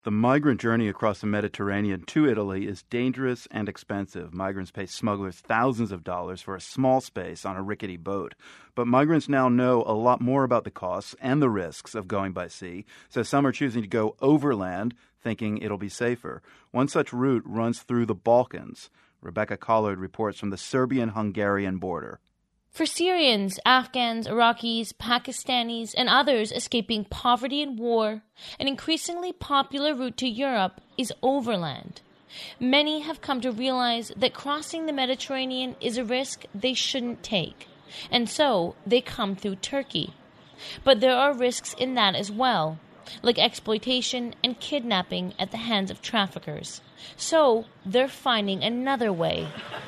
The migrant journey across the Mediterranean to Italy is dangerous and expensive. Migrants pay smugglers thousands of dollars for a small space on a rickety boat. But migrants now know a lot more about the costs and the risks of going by sea, so some are choosing to go overland, thinking it'll be safer. One such route runs through the Balkans. Rebecca Collard reports from the Serbian-Hungarian border. For Syrians, Afghans, Iraqis, Pakistanis, and others escaping poverty and war, an increasingly popular route to Europe is overland. Many have come to realize that crossing the Mediterranean is a risk they shouldn't take, and so they come through Turkey. But there are risks in that as well, like exploitation and kidnapping at the hands of traffickers. So they're finding another way.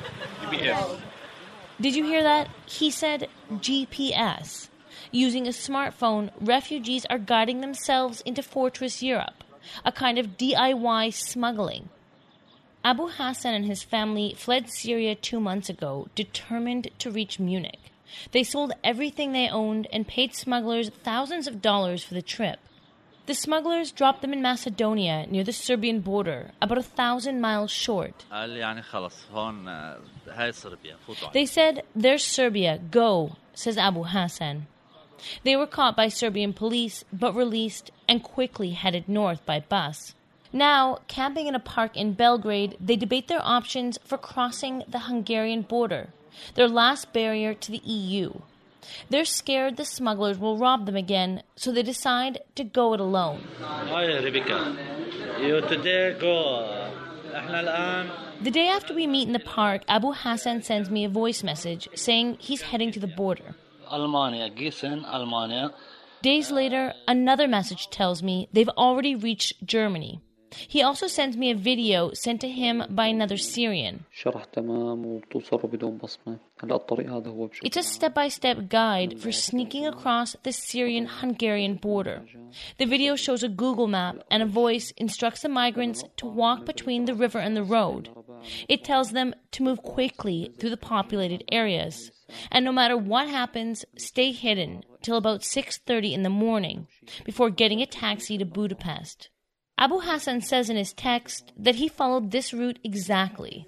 Did you hear that? He said GPS. Using a smartphone, refugees are guiding themselves into Fortress Europe, a kind of DIY smuggling. Abu Hassan and his family fled Syria 2 months ago, determined to reach Munich. They sold everything they owned and paid smugglers thousands of dollars for the trip. The smugglers dropped them in Macedonia, near the Serbian border, about 1,000 miles short. They said, "There's Serbia, go," says Abu Hassan. They were caught by Serbian police, but released and quickly headed north by bus. Now, camping in a park in Belgrade, they debate their options for crossing the Hungarian border, their last barrier to the EU. They're scared the smugglers will rob them again, so they decide to go it alone. Hi, Rebecca. You today go. The day after we meet in the park, Abu Hassan sends me a voice message saying he's heading to the border. Almania. Days later, another message tells me they've already reached Germany. He also sends me a video sent to him by another Syrian. It's a step-by-step guide for sneaking across the Syrian-Hungarian border. The video shows a Google map, and a voice instructs the migrants to walk between the river and the road. It tells them to move quickly through the populated areas. And no matter what happens, stay hidden till about 6:30 in the morning before getting a taxi to Budapest. Abu Hassan says in his text that he followed this route exactly.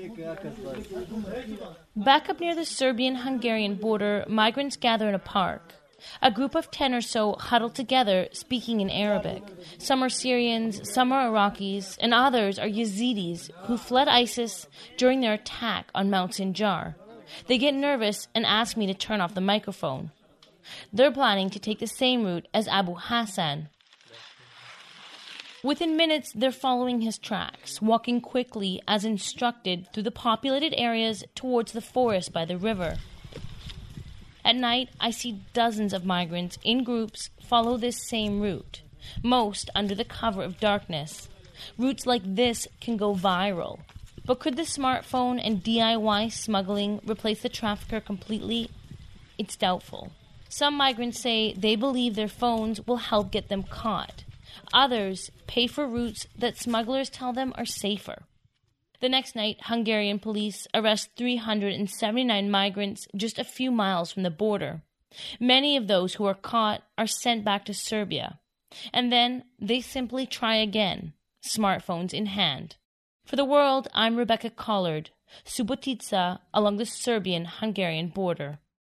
Back up near the Serbian-Hungarian border, migrants gather in a park. A group of 10 or so huddle together, speaking in Arabic. Some are Syrians, some are Iraqis, and others are Yazidis who fled ISIS during their attack on Mount Sinjar. They get nervous and ask me to turn off the microphone. They're planning to take the same route as Abu Hassan. Within minutes, they're following his tracks, walking quickly as instructed through the populated areas towards the forest by the river. At night, I see dozens of migrants in groups follow this same route, most under the cover of darkness. Routes like this can go viral. But could the smartphone and DIY smuggling replace the trafficker completely? It's doubtful. Some migrants say they believe their phones will help get them caught. Others pay for routes that smugglers tell them are safer. The next night, Hungarian police arrest 379 migrants just a few miles from the border. Many of those who are caught are sent back to Serbia. And then they simply try again, smartphones in hand. For the World, I'm Rebecca Collard, Subotica along the Serbian-Hungarian border.